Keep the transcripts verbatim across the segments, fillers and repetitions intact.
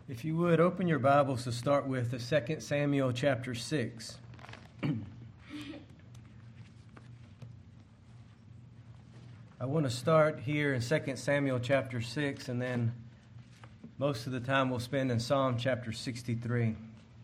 If you would, open your Bibles to start with the Second Samuel chapter six. I want to start here in Second Samuel chapter six, and then most of the time we'll spend in Psalm chapter sixty-three.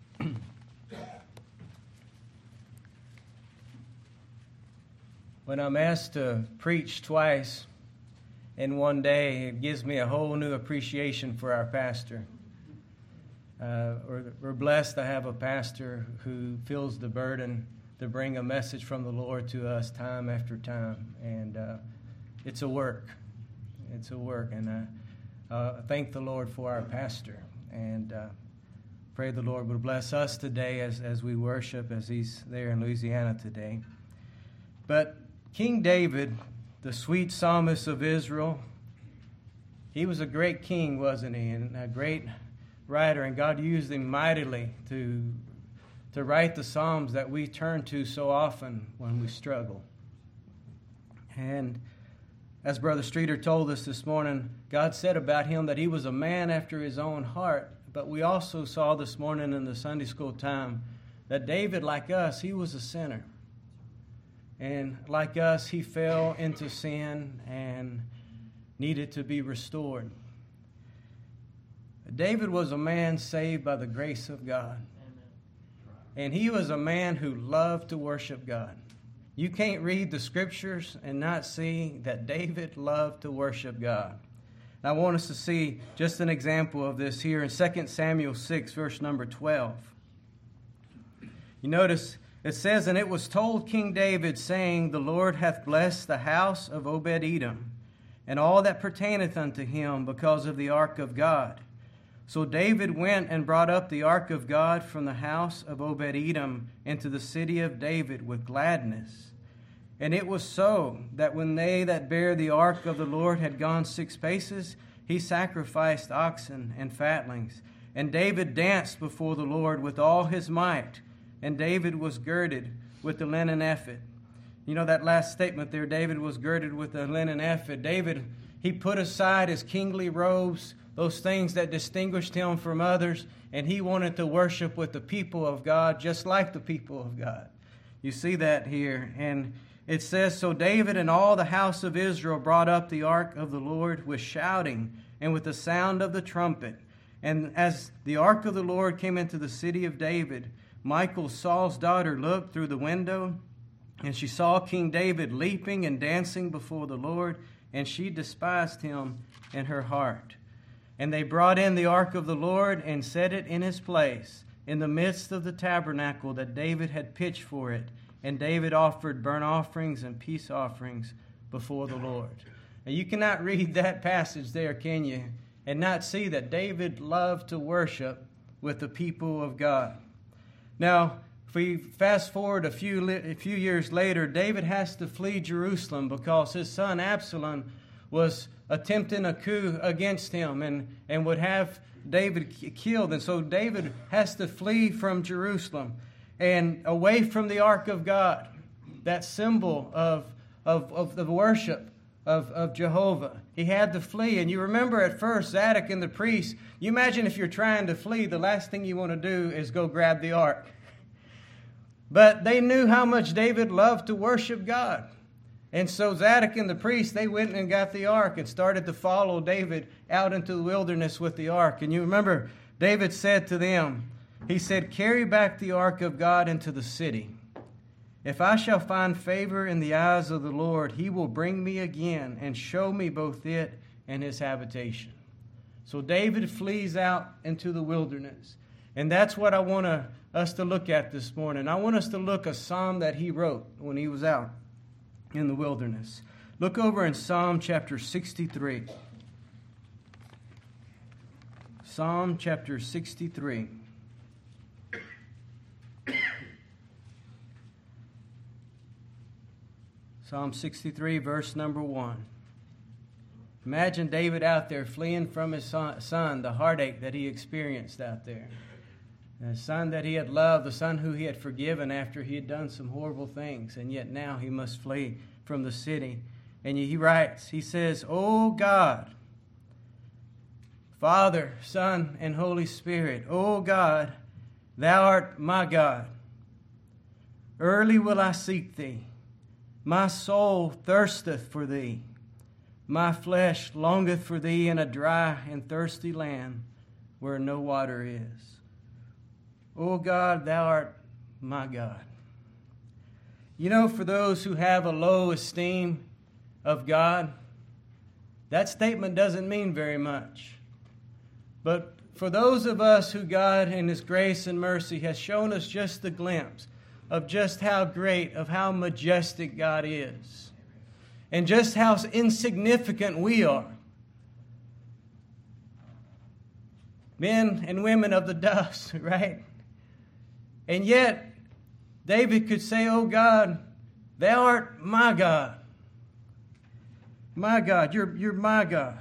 When I'm asked to preach twice in one day, it gives me a whole new appreciation for our pastor. Uh, we're, we're blessed to have a pastor who feels the burden to bring a message from the Lord to us time after time. And uh, it's a work. It's a work. And I uh, thank the Lord for our pastor. And uh, pray the Lord would bless us today as, as we worship, as he's there in Louisiana today. But King David, the sweet psalmist of Israel, he was a great king, wasn't he? And a great writer, and God used him mightily to to write the Psalms that we turn to so often when we struggle. And as Brother Streeter told us this morning, God said about him that he was a man after his own heart. But we also saw this morning in the Sunday school time that David, like us, he was a sinner. And like us, he fell into sin and needed to be restored. David was a man saved by the grace of God. And he was a man who loved to worship God. You can't read the scriptures and not see that David loved to worship God. And I want us to see just an example of this here in Second Samuel six, verse number twelve. You notice it says, "And it was told King David, saying, The Lord hath blessed the house of Obed-Edom, and all that pertaineth unto him, because of the ark of God. So David went and brought up the ark of God from the house of Obed-Edom into the city of David with gladness. And it was so that when they that bare the ark of the Lord had gone six paces, he sacrificed oxen and fatlings. And David danced before the Lord with all his might. And David was girded with the linen ephod." You know that last statement there, David was girded with the linen ephod. David, he put aside his kingly robes, those things that distinguished him from others, and he wanted to worship with the people of God, just like the people of God. You see that here. And it says, "So David and all the house of Israel brought up the ark of the Lord with shouting and with the sound of the trumpet. And as the ark of the Lord came into the city of David, Michal, Saul's daughter, looked through the window, and she saw King David leaping and dancing before the Lord, and she despised him in her heart. And they brought in the ark of the Lord and set it in his place in the midst of the tabernacle that David had pitched for it. And David offered burnt offerings and peace offerings before the Lord." Now, you cannot read that passage there, can you, and not see that David loved to worship with the people of God. Now, if we fast forward a few, a few years later, David has to flee Jerusalem because his son Absalom was attempting a coup against him and, and would have David killed. And so David has to flee from Jerusalem and away from the ark of God, that symbol of, of, of the worship of, of Jehovah. He had to flee. And you remember at first, Zadok and the priest, you imagine if you're trying to flee, the last thing you want to do is go grab the ark. But they knew how much David loved to worship God. And so Zadok and the priest, they went and got the ark and started to follow David out into the wilderness with the ark. And you remember, David said to them, he said, "Carry back the ark of God into the city. If I shall find favor in the eyes of the Lord, he will bring me again and show me both it and his habitation." So David flees out into the wilderness. And that's what I want to, us to look at this morning. I want us to look at a psalm that he wrote when he was out in the wilderness. Look over in Psalm chapter sixty-three. Psalm chapter sixty-three. Psalm sixty-three, verse number one. Imagine David out there fleeing from his son, son, the heartache that he experienced out there. The son that he had loved, the son who he had forgiven after he had done some horrible things, and yet now he must flee from the city. And he writes, he says, "O God, Father, Son, and Holy Spirit. O God, thou art my God. Early will I seek thee. My soul thirsteth for thee. My flesh longeth for thee in a dry and thirsty land where no water is. O God, thou art my God. You know, for those who have a low esteem of God, that statement doesn't mean very much. But for those of us who God in His grace and mercy has shown us just the glimpse of just how great, of how majestic God is, and just how insignificant we are, men and women of the dust, right? And yet, David could say, "Oh God, thou art my God. My God, you're, you're my God."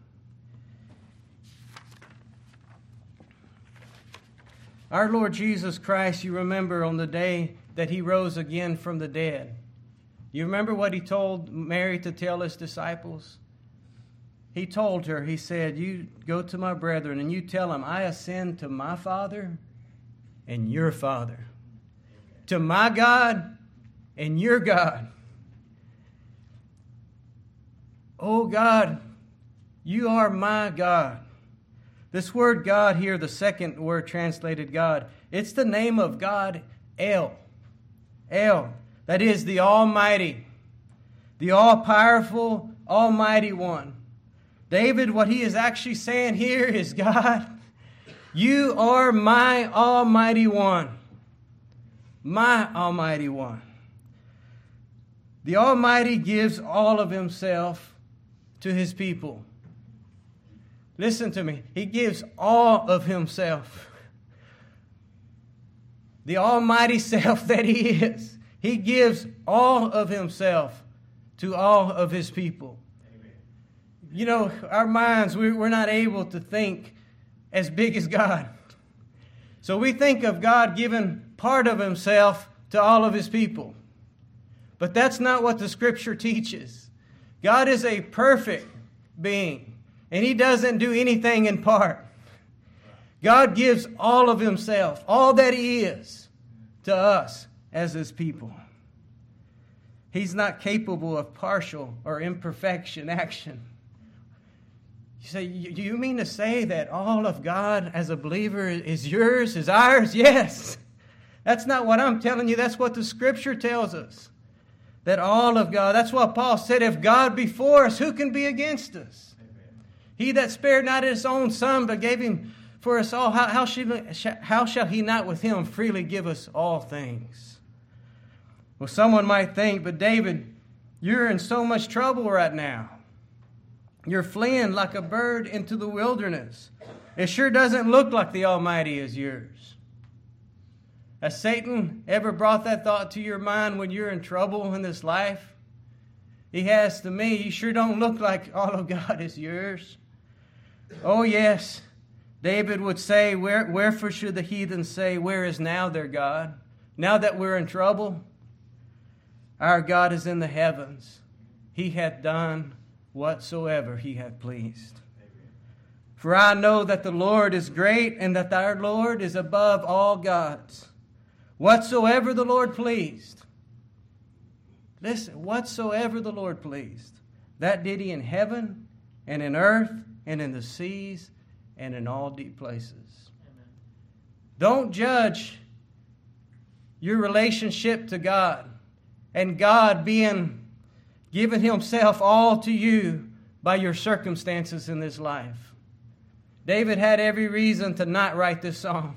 Our Lord Jesus Christ, you remember on the day that He rose again from the dead. You remember what He told Mary to tell His disciples? He told her, He said, "You go to my brethren and you tell them, I ascend to my Father and your Father, to my God and your God." Oh God, you are my God. This word God here, the second word translated God, it's the name of God, El. El, that is the Almighty, the all-powerful, Almighty One. David, what he is actually saying here is, God, you are my Almighty One. My Almighty One. The Almighty gives all of Himself to His people. Listen to me. He gives all of Himself. The Almighty Self that He is. He gives all of Himself to all of His people. Amen. You know, our minds, we're not able to think as big as God. So we think of God giving part of Himself to all of His people. But that's not what the Scripture teaches. God is a perfect being. And He doesn't do anything in part. God gives all of Himself, all that He is, to us as His people. He's not capable of partial or imperfection action. You say, do you mean to say that all of God as a believer is yours, is ours? Yes. That's not what I'm telling you. That's what the Scripture tells us. That all of God, that's what Paul said, if God be for us, who can be against us? He that spared not His own Son, but gave Him for us all, how, how, should, how shall He not with Him freely give us all things? Well, someone might think, but David, you're in so much trouble right now. You're fleeing like a bird into the wilderness. It sure doesn't look like the Almighty is yours. Has Satan ever brought that thought to your mind when you're in trouble in this life? He has to me. You sure don't look like all of God is yours. Oh, yes. David would say, Where, wherefore should the heathen say, where is now their God? Now that we're in trouble, our God is in the heavens. He hath done whatsoever He hath pleased. Amen. For I know that the Lord is great, and that our Lord is above all gods. Whatsoever the Lord pleased. Listen, whatsoever the Lord pleased, that did He in heaven and in earth and in the seas and in all deep places. Amen. Don't judge your relationship to God and God being given Himself all to you by your circumstances in this life. David had every reason to not write this song.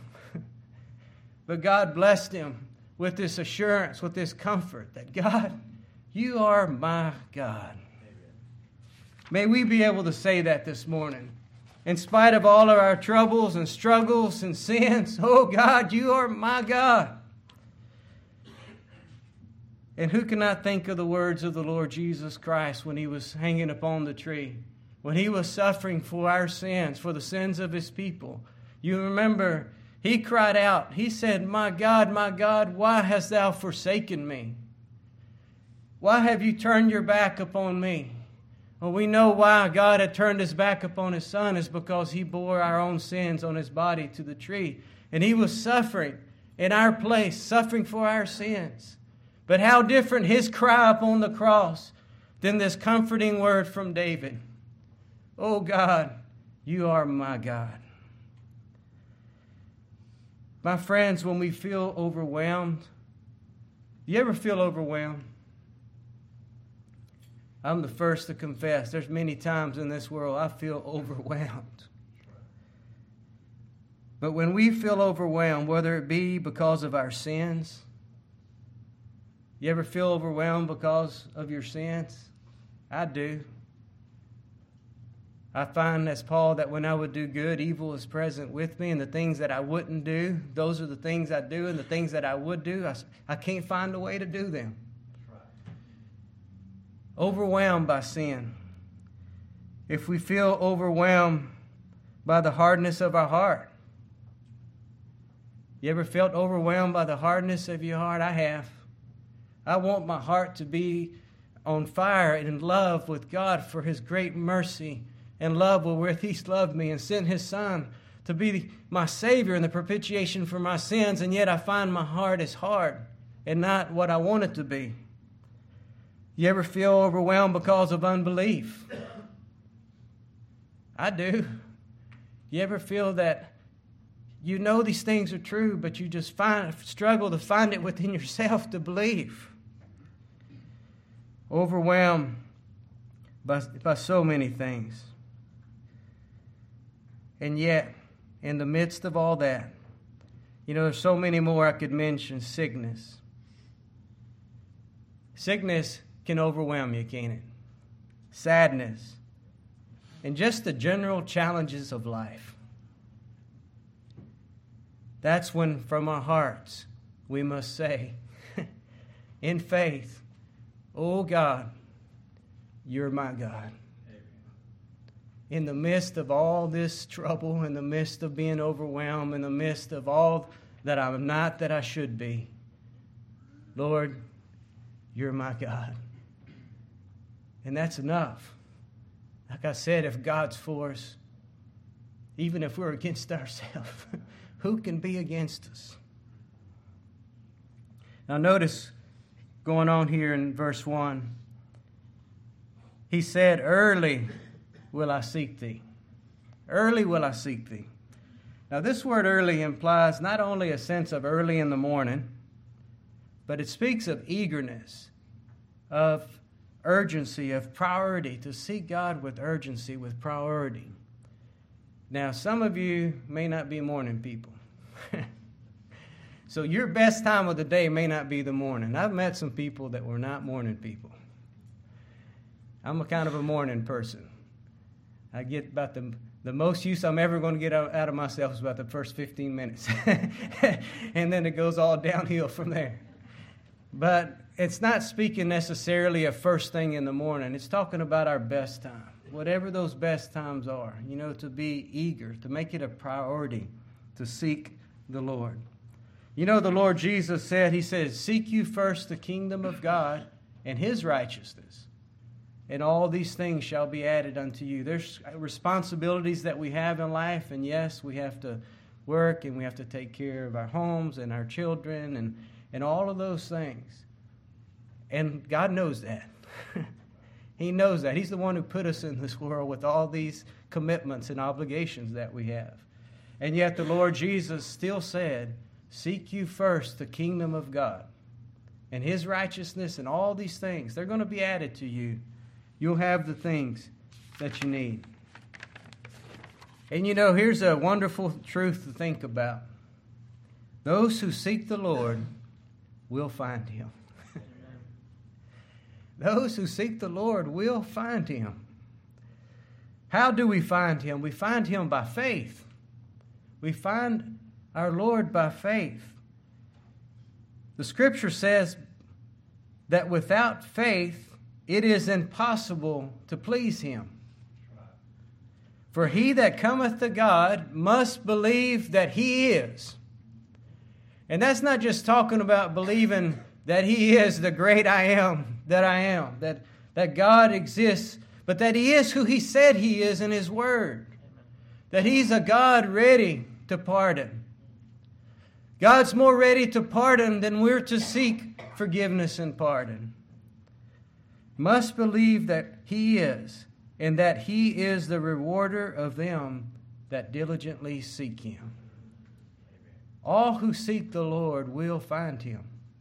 But God blessed him with this assurance, with this comfort that God, you are my God. Amen. May we be able to say that this morning. In spite of all of our troubles and struggles and sins, oh God, you are my God. And who cannot think of the words of the Lord Jesus Christ when He was hanging upon the tree, when He was suffering for our sins, for the sins of His people? You remember, He cried out, He said, my God, my God, why hast thou forsaken me? Why have you turned your back upon me? Well, we know why God had turned his back upon his Son is because he bore our own sins on his body to the tree. And he was suffering in our place, suffering for our sins. But how different his cry upon the cross than this comforting word from David. Oh God, you are my God. My friends, when we feel overwhelmed, you ever feel overwhelmed? I'm the first to confess. There's many times in this world I feel overwhelmed. But when we feel overwhelmed, whether it be because of our sins, you ever feel overwhelmed because of your sins? I do. I find, as Paul, that when I would do good, evil is present with me, and the things that I wouldn't do, those are the things I do, and the things that I would do, I, I can't find a way to do them. Overwhelmed by sin. If we feel overwhelmed by the hardness of our heart, you ever felt overwhelmed by the hardness of your heart? I have. I want my heart to be on fire and in love with God for his great mercy and love wherewith he's loved me and sent his Son to be my Savior and the propitiation for my sins, and yet I find my heart is hard and not what I want it to be. You ever feel overwhelmed because of unbelief? I do. You ever feel that you know these things are true, but you just find struggle to find it within yourself to believe? Overwhelmed by, by so many things. And yet, in the midst of all that, you know, there's so many more I could mention. Sickness. Sickness can overwhelm you, can't it? Sadness. And just the general challenges of life. That's when, from our hearts, we must say, in faith, oh God, you're my God. In the midst of all this trouble, in the midst of being overwhelmed, in the midst of all that I'm not that I should be, Lord, you're my God. And that's enough. Like I said, if God's for us, even if we're against ourselves, who can be against us? Now notice, going on here in verse one, he said, early will I seek thee. Early will I seek thee. Now this word early implies not only a sense of early in the morning, but it speaks of eagerness, of urgency, of priority, to seek God with urgency, with priority. Now, some of you may not be morning people. So your best time of the day may not be the morning. I've met some people that were not morning people. I'm a kind of a morning person. I get about the, the most use I'm ever going to get out, out of myself is about the first fifteen minutes. And then it goes all downhill from there. But it's not speaking necessarily of first thing in the morning. It's talking about our best time, whatever those best times are, you know, to be eager, to make it a priority to seek the Lord. You know, the Lord Jesus said, he says, seek you first the kingdom of God and his righteousness, and all these things shall be added unto you. There's responsibilities that we have in life, and yes, we have to work and we have to take care of our homes and our children and, and all of those things. And God knows that. He knows that. He's the one who put us in this world with all these commitments and obligations that we have. And yet the Lord Jesus still said, seek you first the kingdom of God and his righteousness, and all these things, they're going to be added to you. You'll have the things that you need. And you know, here's a wonderful truth to think about. Those who seek the Lord will find him. Those who seek the Lord will find him. How do we find him? We find him by faith. We find our Lord by faith. The scripture says that without faith, it is impossible to please him. For he that cometh to God must believe that he is. And that's not just talking about believing that he is the great I am that I am, that, that God exists, but that He is who He said He is in His Word. That He's a God ready to pardon. God's more ready to pardon than we're to seek forgiveness and pardon. Must believe that He is, and that He is the rewarder of them that diligently seek Him. All who seek the Lord will find Him.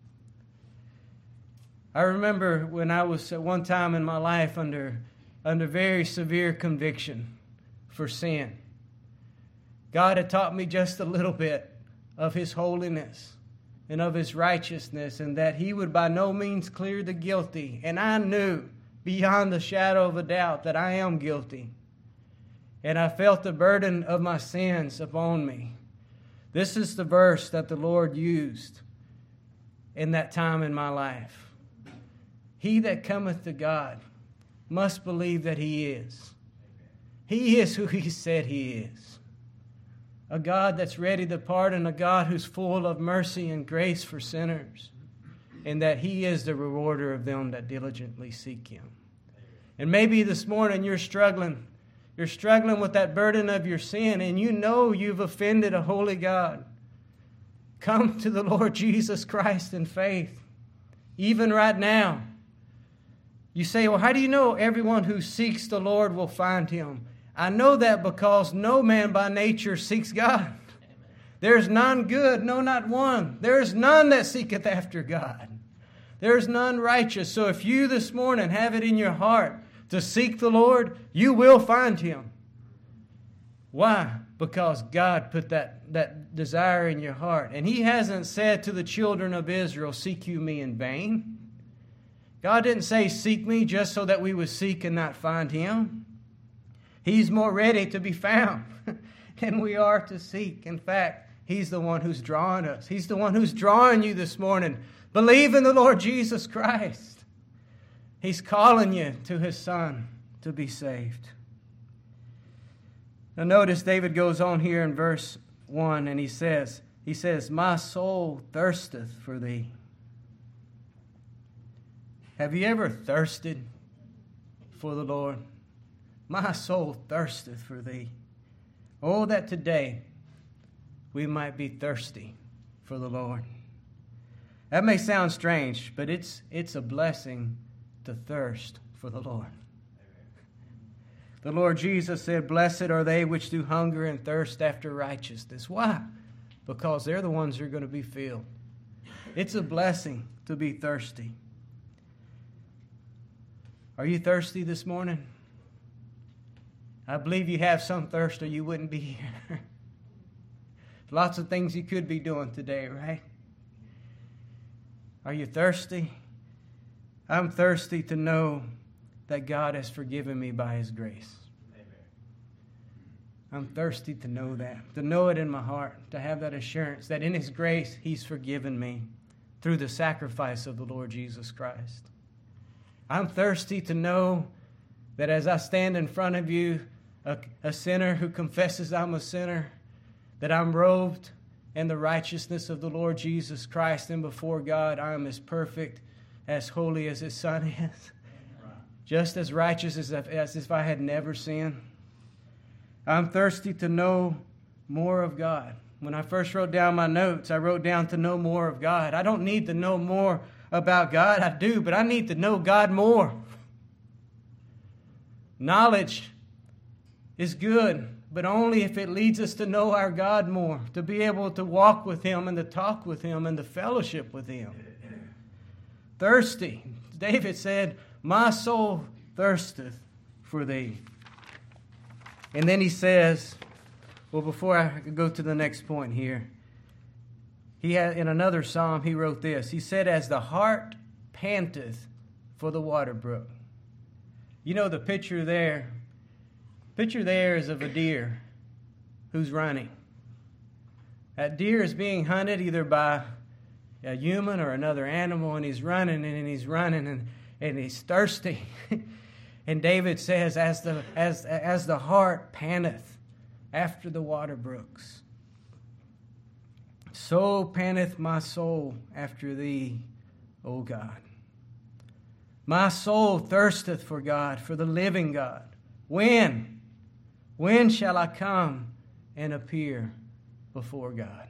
I remember when I was at one time in my life under, under very severe conviction for sin. God had taught me just a little bit of His holiness and of His righteousness, and that He would by no means clear the guilty. And I knew beyond the shadow of a doubt that I am guilty. And I felt the burden of my sins upon me. This is the verse that the Lord used in that time in my life. He that cometh to God must believe that He is. He is who He said He is. A God that's ready to pardon, a God who's full of mercy and grace for sinners, and that He is the rewarder of them that diligently seek Him. And maybe this morning you're struggling. You're struggling with that burden of your sin, and you know you've offended a holy God. Come to the Lord Jesus Christ in faith, even right now. You say, well, how do you know everyone who seeks the Lord will find Him? I know that because no man by nature seeks God. There's none good, no, not one. There is none that seeketh after God. There is none righteous. So if you this morning have it in your heart to seek the Lord, you will find Him. Why? Because God put that, that desire in your heart. And He hasn't said to the children of Israel, seek you me in vain. God didn't say, seek me just so that we would seek and not find Him. He's more ready to be found than we are to seek. In fact, He's the one who's drawing us. He's the one who's drawing you this morning. Believe in the Lord Jesus Christ. He's calling you to His Son to be saved. Now notice David goes on here in verse one and he says, he says, my soul thirsteth for Thee. Have you ever thirsted for the Lord? My soul thirsteth for Thee. Oh, that today we might be thirsty for the Lord. That may sound strange, but it's it's a blessing to thirst for the Lord. The Lord Jesus said, blessed are they which do hunger and thirst after righteousness. Why? Because they're the ones who are going to be filled. It's a blessing to be thirsty. Are you thirsty this morning? I believe you have some thirst or you wouldn't be here. Lots of things you could be doing today, right? Are you thirsty? I'm thirsty to know that God has forgiven me by His grace. Amen. I'm thirsty to know that, to know it in my heart, to have that assurance that in His grace He's forgiven me through the sacrifice of the Lord Jesus Christ. I'm thirsty to know that as I stand in front of you, a, a sinner who confesses I'm a sinner, that I'm robed in the righteousness of the Lord Jesus Christ, and before God I am as perfect, as holy as His Son is, just as righteous as if, as if I had never sinned. I'm thirsty to know more of God. When I first wrote down my notes, I wrote down to know more of God. I don't need to know more about God. I do, but I need to know God more. Knowledge is good, but only if it leads us to know our God more, to be able to walk with Him and to talk with Him and to fellowship with Him. Thirsty. David said, my soul thirsteth for Thee. And then he says, well, before I go to the next point here, he had, in another psalm, he wrote this. He said, as the hart panteth for the water brook. You know the picture there, picture there is of a deer who's running. That deer is being hunted either by a human or another animal, and he's running and he's running and, and he's thirsty. And David says, as the as as the hart panteth after the water brooks, so panteth my soul after Thee, O God. My soul thirsteth for God, for the living God. When? When shall I come and appear before God?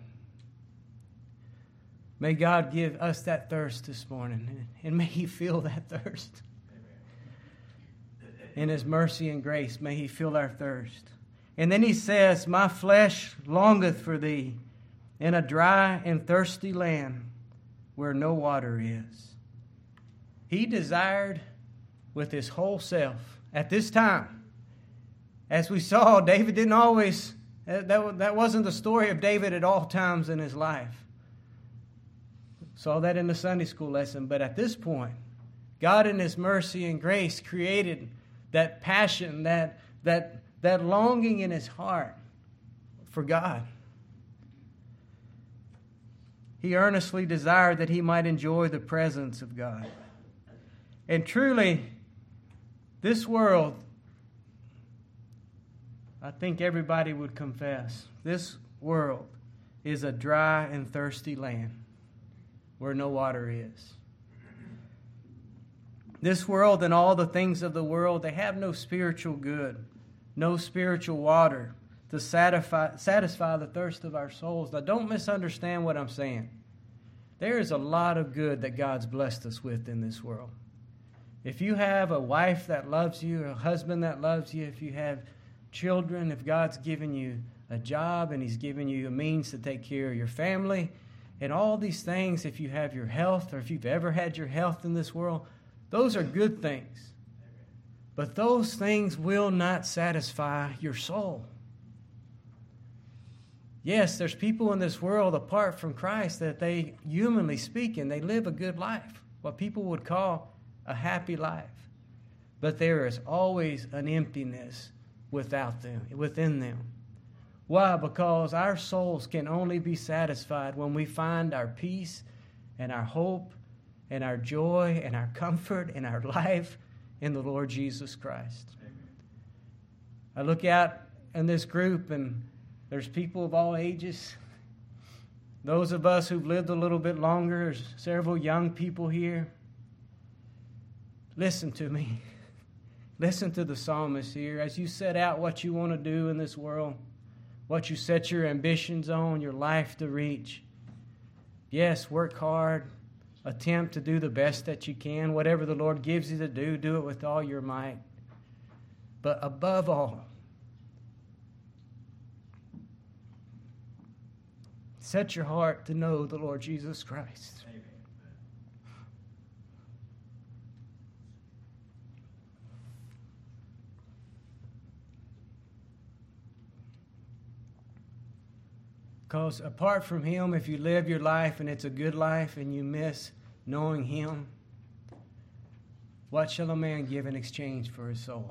May God give us that thirst this morning, and may He fill that thirst. In His mercy and grace, may He fill our thirst. And then He says, my flesh longeth for Thee in a dry and thirsty land where no water is. He desired with his whole self at this time. As we saw, David didn't always, that, that wasn't the story of David at all times in his life. Saw that in the Sunday school lesson. But at this point, God in His mercy and grace created that passion, that, that, that longing in his heart for God. He earnestly desired that he might enjoy the presence of God. And truly, this world, I think everybody would confess, this world is a dry and thirsty land where no water is. This world and all the things of the world, they have no spiritual good, no spiritual water to satisfy, satisfy the thirst of our souls. Now, don't misunderstand what I'm saying. There is a lot of good that God's blessed us with in this world. If you have a wife that loves you, a husband that loves you, if you have children, if God's given you a job and He's given you a means to take care of your family, and all these things, if you have your health, or if you've ever had your health in this world, those are good things. But those things will not satisfy your soul. Yes, there's people in this world apart from Christ that they, humanly speaking, they live a good life, what people would call a happy life. But there is always an emptiness without them, within them. Why? Because our souls can only be satisfied when we find our peace and our hope and our joy and our comfort and our life in the Lord Jesus Christ. Amen. I look out in this group and there's people of all ages. Those of us who've lived a little bit longer, there's several young people here. Listen to me. Listen to the psalmist here. As you set out what you want to do in this world, what you set your ambitions on, your life to reach. Yes, work hard. Attempt to do the best that you can. Whatever the Lord gives you to do, do it with all your might. But above all, set your heart to know the Lord Jesus Christ. Amen. Because apart from Him, if you live your life and it's a good life and you miss knowing Him, what shall a man give in exchange for his soul?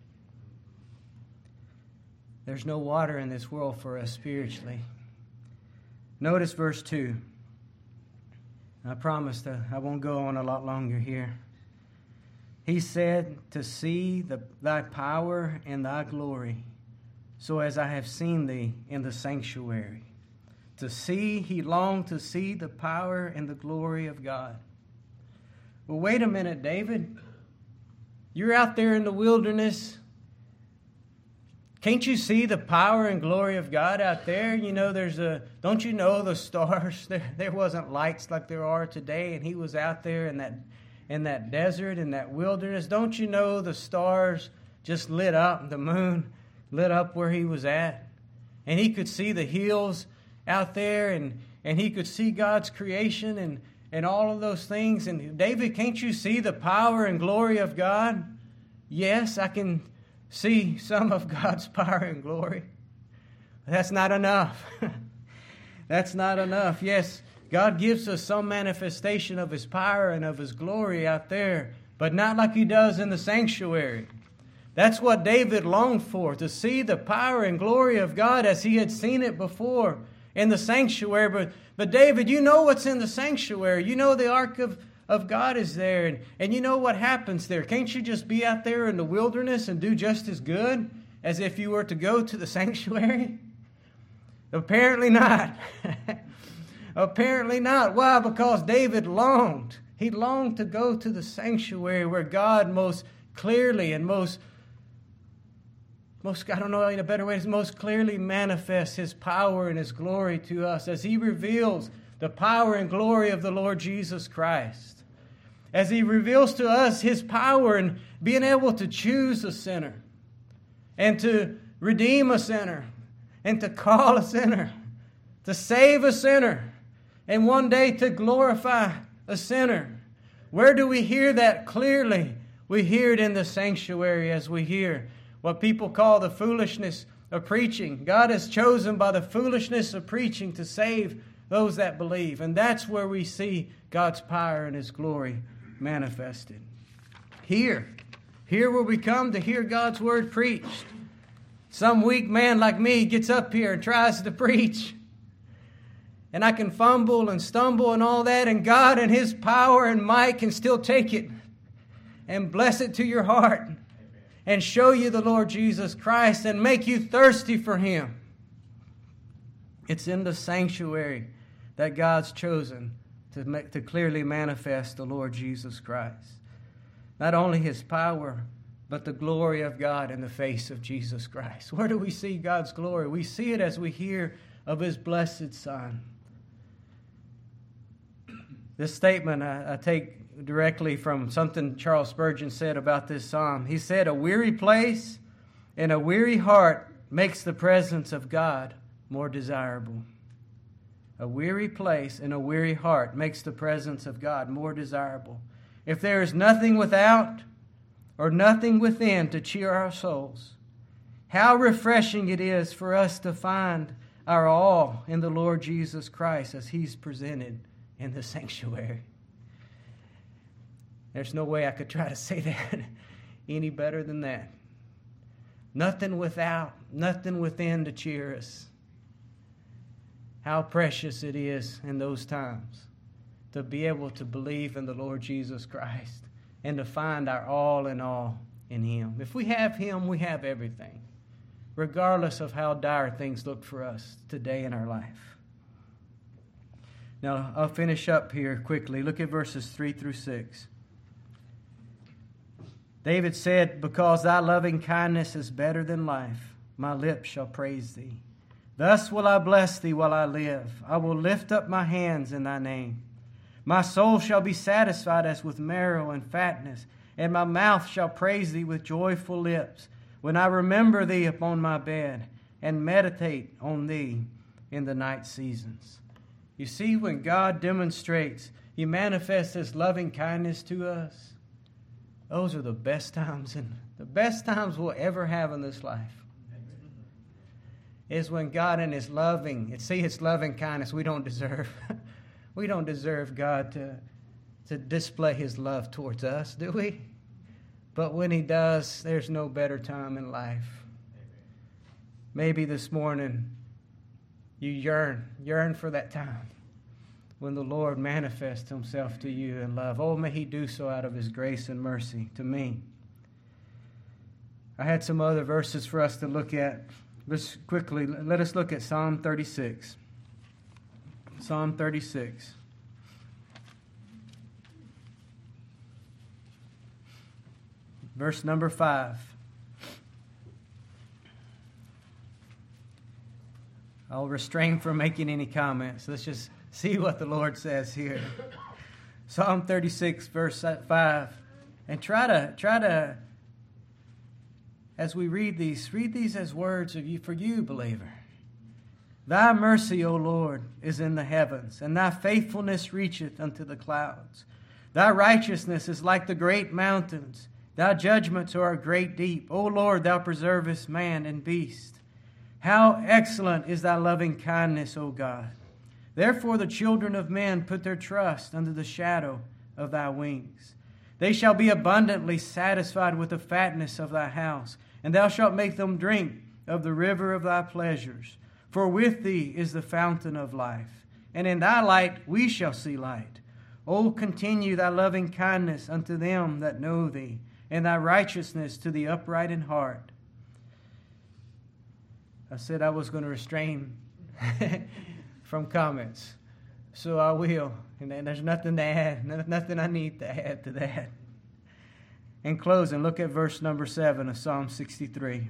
There's no water in this world for us spiritually. Notice verse two. I promise that I won't go on a lot longer here. He said, to see the, thy power and thy glory, so as I have seen thee in the sanctuary. To see, he longed to see the power and the glory of God. Well, wait a minute, David. You're out there in the wilderness. Can't you see the power and glory of God out there? You know, there's a, don't you know the stars? There, there wasn't lights like there are today, and he was out there in that, in that desert, in that wilderness. Don't you know the stars just lit up, the moon lit up where he was at? And he could see the hills out there, and, and he could see God's creation and, and all of those things. And David, can't you see the power and glory of God? Yes, I can see some of God's power and glory. That's not enough. That's not enough. Yes, God gives us some manifestation of His power and of His glory out there, but not like He does in the sanctuary. That's what David longed for, to see the power and glory of God as he had seen it before in the sanctuary. But, but David, you know what's in the sanctuary. You know the ark of, of God is there, and, and you know what happens there. Can't you just be out there in the wilderness and do just as good as if you were to go to the sanctuary? Apparently not. Apparently not. Why? Because David longed. He longed to go to the sanctuary where God most clearly and most, most I don't know in a better way, most clearly manifests His power and His glory to us as He reveals the power and glory of the Lord Jesus Christ. As He reveals to us His power in being able to choose a sinner and to redeem a sinner and to call a sinner, to save a sinner, and one day to glorify a sinner. Where do we hear that clearly? We hear it in the sanctuary as we hear what people call the foolishness of preaching. God has chosen by the foolishness of preaching to save those that believe. And that's where we see God's power and His glory manifested. Here, here where we come to hear God's word preached. Some weak man like me gets up here and tries to preach. And I can fumble and stumble and all that, and God and His power and might can still take it and bless it to your heart and show you the Lord Jesus Christ and make you thirsty for Him. It's in the sanctuary that God's chosen to make, to clearly manifest the Lord Jesus Christ. Not only His power, but the glory of God in the face of Jesus Christ. Where do we see God's glory? We see it as we hear of His blessed Son. This statement I, I take directly from something Charles Spurgeon said about this psalm. He said, "A weary place and a weary heart makes the presence of God more desirable." A weary place and a weary heart makes the presence of God more desirable. If there is nothing without or nothing within to cheer our souls, how refreshing it is for us to find our all in the Lord Jesus Christ as He's presented in the sanctuary. There's no way I could try to say that any better than that. Nothing without, nothing within to cheer us. How precious it is in those times to be able to believe in the Lord Jesus Christ and to find our all in all in Him. If we have Him, we have everything, regardless of how dire things look for us today in our life. Now, I'll finish up here quickly. Look at verses three through six. David said, "Because thy loving kindness is better than life, my lips shall praise thee. Thus will I bless thee while I live. I will lift up my hands in thy name. My soul shall be satisfied as with marrow and fatness, and my mouth shall praise thee with joyful lips, when I remember thee upon my bed, and meditate on thee in the night seasons." You see, when God demonstrates, He manifests His loving kindness to us, those are the best times, and the best times we'll ever have in this life. Is when God in His loving, see His loving kindness we don't deserve. We don't deserve God to, to display His love towards us, do we? But when He does, there's no better time in life. Maybe this morning you yearn, yearn for that time when the Lord manifests Himself to you in love. Oh, may He do so out of His grace and mercy to me. I had some other verses for us to look at. Let's quickly, let us look at Psalm thirty-six. Psalm thirty-six. Verse number five. I'll restrain from making any comments. Let's just see what the Lord says here. Psalm thirty-six, verse five. And try to, try to, as we read these, read these as words of you for you, believer. Thy mercy, O Lord, is in the heavens, and thy faithfulness reacheth unto the clouds. Thy righteousness is like the great mountains. Thy judgments are a great deep. O Lord, thou preservest man and beast. How excellent is thy loving kindness, O God. Therefore the children of men put their trust under the shadow of thy wings. They shall be abundantly satisfied with the fatness of thy house, and thou shalt make them drink of the river of thy pleasures. For with thee is the fountain of life, and in thy light we shall see light. O continue thy loving kindness unto them that know thee, and thy righteousness to the upright in heart. I said I was going to restrain from comments. So I will. And there's nothing to add, nothing I need to add to that. In closing, look at verse number seven of Psalm sixty-three.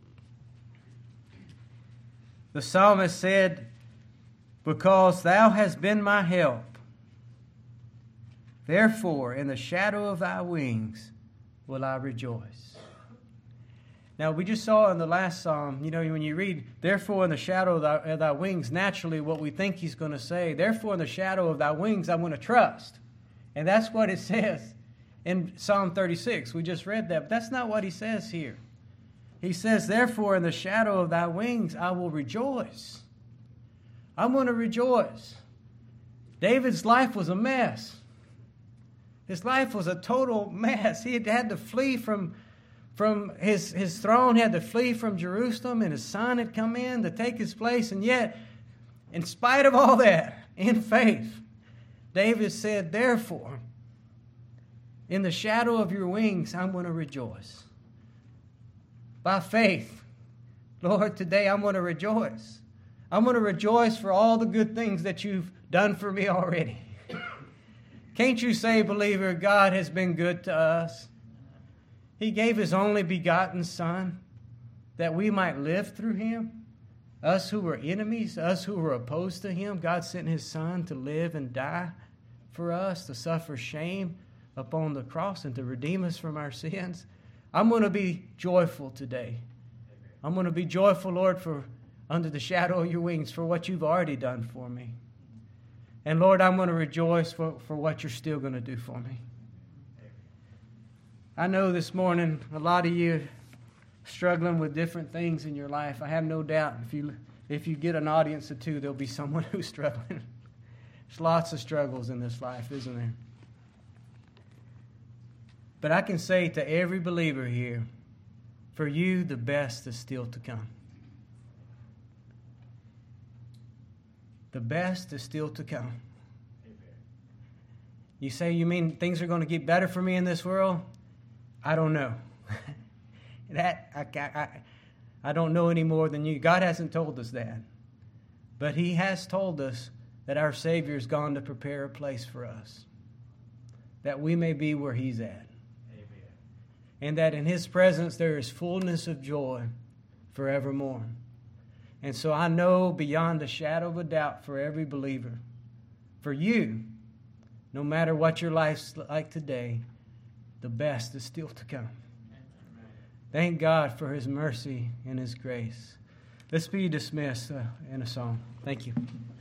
The psalmist said, because thou hast been my help, therefore in the shadow of thy wings will I rejoice. Now, we just saw in the last psalm, you know, when you read, therefore in the shadow of thy, of thy wings, naturally what we think he's going to say, therefore in the shadow of thy wings I'm going to trust. And that's what it says in Psalm thirty-six. We just read that, but that's not what he says here. He says, therefore in the shadow of thy wings I will rejoice. I'm going to rejoice. David's life was a mess. His life was a total mess. He had had to flee from From his, his throne, he had to flee from Jerusalem, and his son had come in to take his place. And yet, in spite of all that, in faith, David said, therefore, in the shadow of your wings, I'm going to rejoice. By faith, Lord, today I'm going to rejoice. I'm going to rejoice for all the good things that you've done for me already. Can't you say, believer, God has been good to us? He gave his only begotten Son that we might live through him. Us who were enemies, us who were opposed to him, God sent his Son to live and die for us, to suffer shame upon the cross and to redeem us from our sins. I'm going to be joyful today. I'm going to be joyful, Lord, for under the shadow of your wings for what you've already done for me. And Lord, I'm going to rejoice for, for what you're still going to do for me. I know this morning a lot of you are struggling with different things in your life. I have no doubt if you if you get an audience of two, there'll be someone who's struggling. There's lots of struggles in this life, isn't there? But I can say to every believer here, for you, the best is still to come. The best is still to come. You say, you mean things are going to get better for me in this world? I don't know. that I, I, I don't know any more than you. God hasn't told us that. But he has told us that our Savior has gone to prepare a place for us, that we may be where he's at. Amen. And that in his presence there is fullness of joy forevermore. And so I know beyond a shadow of a doubt for every believer, for you, no matter what your life's like today, the best is still to come. Thank God for his mercy and his grace. Let's be dismissed uh, in a song. Thank you.